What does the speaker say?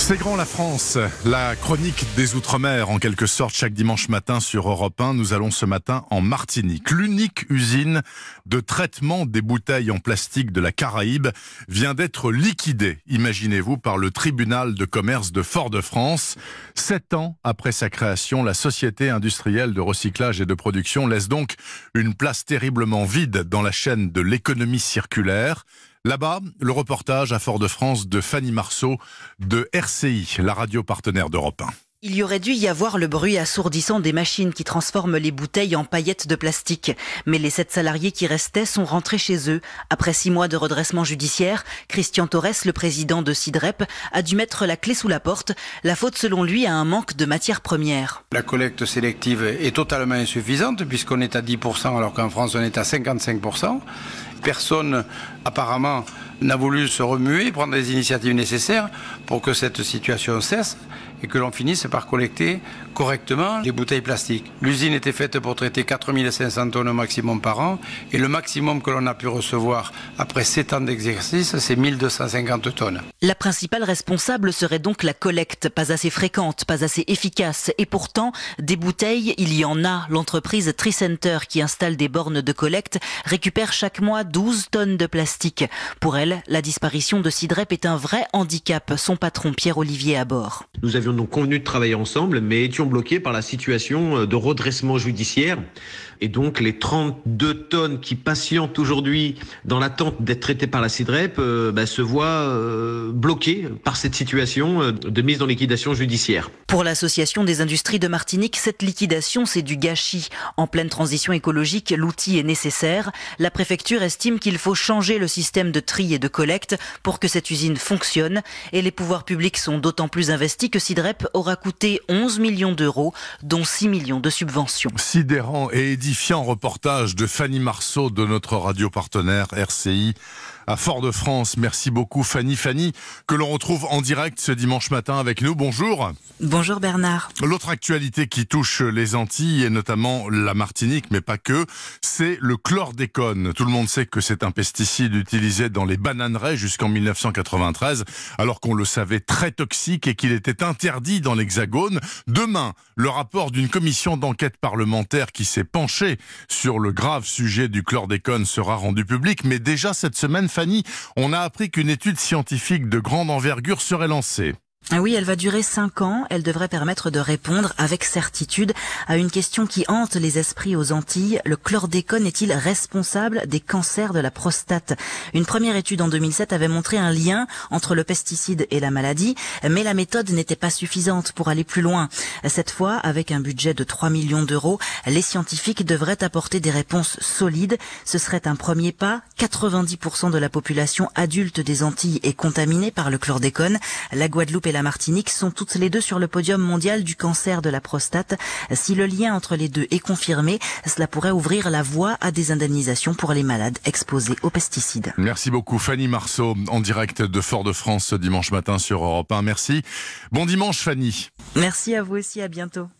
C'est grand la France, la chronique des Outre-mer en quelque sorte chaque dimanche matin sur Europe 1. Nous allons ce matin en Martinique. L'unique usine de traitement des bouteilles en plastique de la Caraïbe vient d'être liquidée, imaginez-vous, par le tribunal de commerce de Fort-de-France. 7 ans après sa création, la société industrielle de recyclage et de production laisse donc une place terriblement vide dans la chaîne de l'économie circulaire. Là-bas, le reportage à Fort-de-France de Fanny Marceau de RCI, la radio partenaire d'Europe 1. Il y aurait dû y avoir le bruit assourdissant des machines qui transforment les bouteilles en paillettes de plastique. Mais les 7 salariés qui restaient sont rentrés chez eux. Après 6 mois de redressement judiciaire, Christian Torres, le président de SIDREP, a dû mettre la clé sous la porte. La faute, selon lui, à un manque de matières premières. La collecte sélective est totalement insuffisante puisqu'on est à 10% alors qu'en France on est à 55%. Personne, apparemment, n'a voulu se remuer, prendre les initiatives nécessaires pour que cette situation cesse et que l'on finisse par collecter correctement les bouteilles plastiques. L'usine était faite pour traiter 4500 tonnes au maximum par an et le maximum que l'on a pu recevoir après 7 ans d'exercice, c'est 1250 tonnes. La principale responsable serait donc la collecte, pas assez fréquente, pas assez efficace. Et pourtant, des bouteilles, il y en a. L'entreprise Tricenter, qui installe des bornes de collecte, récupère chaque mois 12 tonnes de plastique. Pour elle, la disparition de SIDREP est un vrai handicap. Son patron, Pierre-Olivier Abord. Nous avions donc convenu de travailler ensemble, mais étions bloqués par la situation de redressement judiciaire. Et donc les 32 tonnes qui patientent aujourd'hui dans l'attente d'être traitées par la SIDREP se voient bloquées par cette situation de mise en liquidation judiciaire. Pour l'Association des industries de Martinique, cette liquidation, c'est du gâchis. En pleine transition écologique, l'outil est nécessaire. La préfecture estime qu'il faut changer le système de tri et de collecte pour que cette usine fonctionne. Et les pouvoirs publics sont d'autant plus investis que SIDREP aura coûté 11 millions d'euros, dont 6 millions de subventions. Sidérant et édifiant reportage de Fanny Marceau de notre radio partenaire RCI à Fort-de-France. Merci beaucoup Fanny. Fanny, que l'on retrouve en direct ce dimanche matin avec nous. Bonjour. Bonjour Bernard. L'autre actualité qui touche les Antilles et notamment la Martinique, mais pas que, c'est le chlordécone. Tout le monde sait que c'est un pesticide utilisé dans les bananeraies jusqu'en 1993, alors qu'on le savait très toxique et qu'il était interdit dans l'Hexagone. Demain, le rapport d'une commission d'enquête parlementaire qui s'est penchée sur le grave sujet du chlordécone sera rendu public. Mais déjà cette semaine, Fanny, on a appris qu'une étude scientifique de grande envergure serait lancée. Ah oui, elle va durer 5 ans. Elle devrait permettre de répondre avec certitude à une question qui hante les esprits aux Antilles. Le chlordécone est-il responsable des cancers de la prostate? Une première étude en 2007 avait montré un lien entre le pesticide et la maladie, mais la méthode n'était pas suffisante pour aller plus loin. Cette fois, avec un budget de 3 millions d'euros, les scientifiques devraient apporter des réponses solides. Ce serait un premier pas. 90% de la population adulte des Antilles est contaminée par le chlordécone. La Guadeloupe et la Martinique sont toutes les deux sur le podium mondial du cancer de la prostate. Si le lien entre les deux est confirmé, cela pourrait ouvrir la voie à des indemnisations pour les malades exposés aux pesticides. Merci beaucoup Fanny Marceau, en direct de Fort-de-France ce dimanche matin sur Europe 1. Merci. Bon dimanche Fanny. Merci à vous aussi, à bientôt.